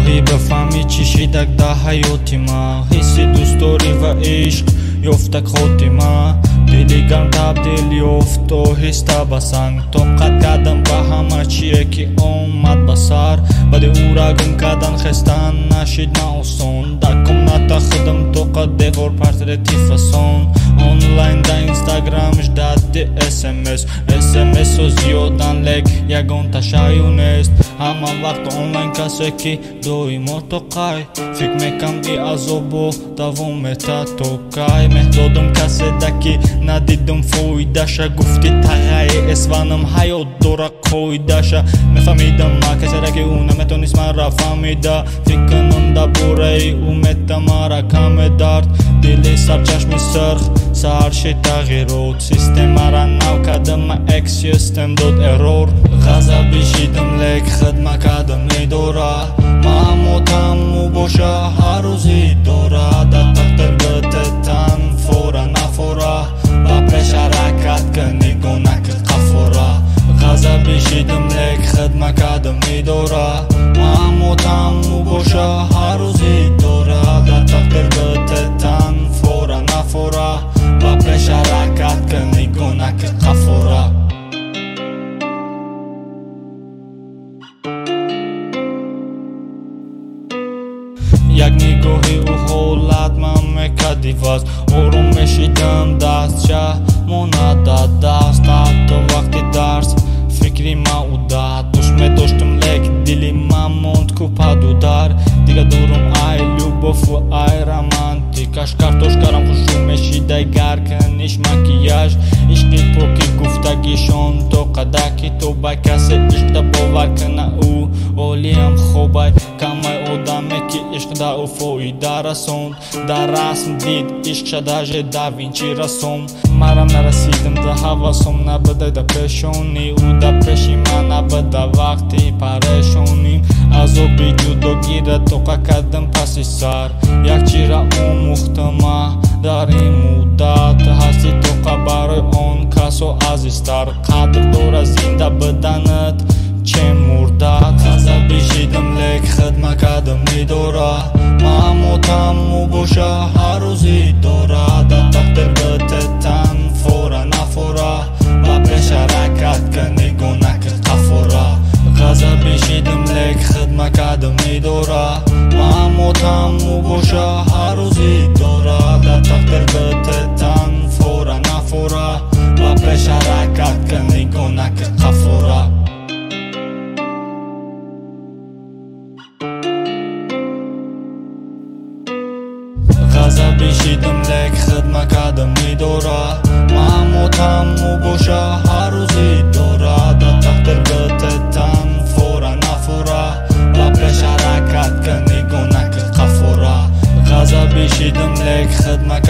نگاهی بفهمی چی شیدک ده حیاتی ما حسی دوست داری و عشق یفتک خودی ما دلی گرم تبدیل یفت و حس تبسنگ طاقت کردم به همه چیه که اومد بسر ولی او را گم کردن خستن نشید نه آسان دکم نتخدم طاقت دیوار پرترتی فسان آنلاین در اینستاگرامش دادی اسمس و زیادن لگ یگان تشایون است همه وقت آنلاین کسی که دوی مرتقای فکر میکم ای عذابو دوام تتوکای مهدادم کسی دکی ندیدم فویدشه گفتی تغیی اسوانم حیات داره کویدشه میفهمیدم ما کسی را که او نمیتونیست من را فهمیده فکر کنم دا بوره او میته مرا کم درد دلی سرچشم سرخ سرشی تغییرات سیستم مرا نو کردم اکس سیستم داد ارور غضبی شیدم لک خدمه کردم میداره معموتم مو باشه هر روزی داره در تقدیر بتتن فورا نفورا و پیش حرکت کنی گونه که قفورا غضبی شیدم لک خدمه کردم میداره معموتم مو باشه هر روزی داره در تقدیر بتتن فورا نفورا و پیش حرکت کنی گونه که قفورا یک نگاهی او حالت من میکدی وز آروم میشیدم دست چه مونده دست حتی وقتی درس فکری ما او داد دوش میداشتم لک دلی من موند کوپدو در دیگه دورم ای لوبوف و ای رمانتیکش کارتوش کارم خوشو میشیده گرکنیش مکیاژ عشقی پاکی گفتگیشون تو قدکی تو با کسی عشق دا باور کنه او اولیم خوبای کمای آدمی که عشق دا او فایده رسوند در رسم دید عشق شده جه دا وینچی رسوم مرم نرسیدم دا حواسم نبده دا پیشونی او دا پیشی من نبده وقتی پریشونیم از او بی جداگی را توقع کردم پسی سر یک چی را آموختم در این مدت هستی توقع برای آن کس و عزیزتر قدر دار زنده بدنت چه مردت غضبی شیدم لک خدمه کردم میداره معموتم مو باشه هر روزی داره در تقدیر بتتن فورا نفورا و پیش حرکت کنی گونه که قفورا غضبی شیدم لک خدمه کردم میداره معموتم مو باشه هر روزی داره در تقدیر بتتن فورا نفورا و پیش حرکت کنی گونه که قفورا غضبی شیدم لک خدمه کردم میداره معموتم مو باشه هر روزی داره در تقدیر بتتن فورا نفورا و پیش حرکت کنی گونه که قفورا غضبی شیدم لک خدمه